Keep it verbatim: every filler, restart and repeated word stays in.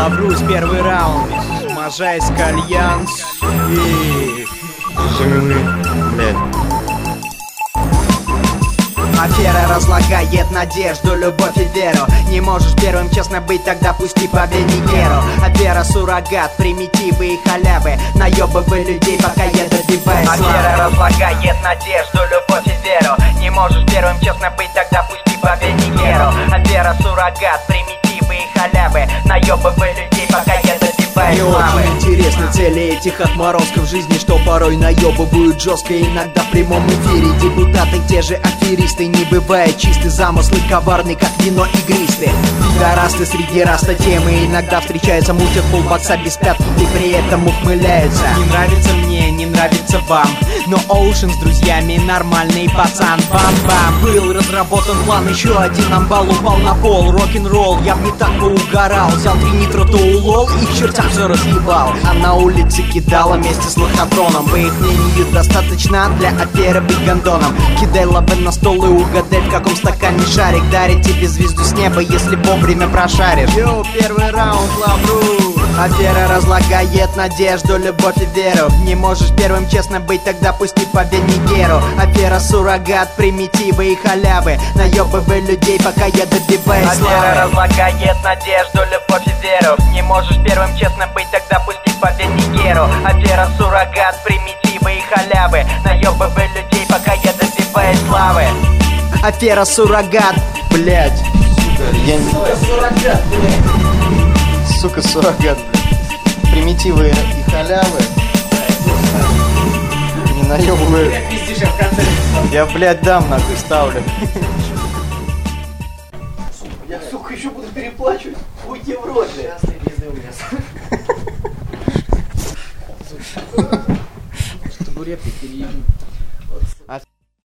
Лаврусь, первый раунд. Можайск, Альянс и... Блядь. Афера разлагает надежду, любовь и веру. Не можешь первым честно быть, тогда пусти по Венигеру. Афера суррогат, примитивы и халявы. Наебывай людей, пока я добиваюсь славы. Афера разлагает надежду, любовь и веру. Не можешь первым честно быть, тогда пусти по Венигеру. Афера суррогат, примитивы и халявы. Наебывай людей, пока я добиваюсь Мне славы. очень интересны цели этих отморозков жизни, что порой наебывают жестко, иногда в прямом эфире. Депутаты те же аферисты, не бывает чистый замыслы, коварный, как вино игристые. Пидорасты среди раста темы иногда встречаются, мутят полбокса без пятки и при этом ухмыляются. Не нравится мне, не нравится вам, но Оушен с друзьями нормальный пацан. Бам-бам, был разработан план, еще один амбал упал на пол. Рок-н-ролл, я б не так поугарал. Взял три нитро-тоулол и к чертям все разъебал. А на улице кидала вместе с лохотроном. По их мнению достаточно для аферы быть гондоном. Кидай лавы на стол и угадай, в каком стакане шарик. Дарит тебе звезду с неба, если вовремя прошаришь. Йоу, первый раунд, лавру. Афера разлагает надежду, любовь и веру. Не можешь первым честно быть, тогда пусти по Венигеру. Афера суррогат, примитивы и халявы. Наебывай людей, пока я добиваюсь славы. Афера разлагает надежду, любовь и веру. Не можешь первым честно быть, тогда пусти по Венигеру. Афера суррогат, примитивы и халявы. Наебывай людей, пока я добиваюсь славы. Афера суррогат, Блядь. Сука, я не... суррогат, блядь. Сука, суррогат. Примитивы и халявы. Не наебываю. Я, блядь, дам нахуй ставлю. Я, сука, еще буду переплачивать. Уйди в рот, блядь. Табуретки переедем.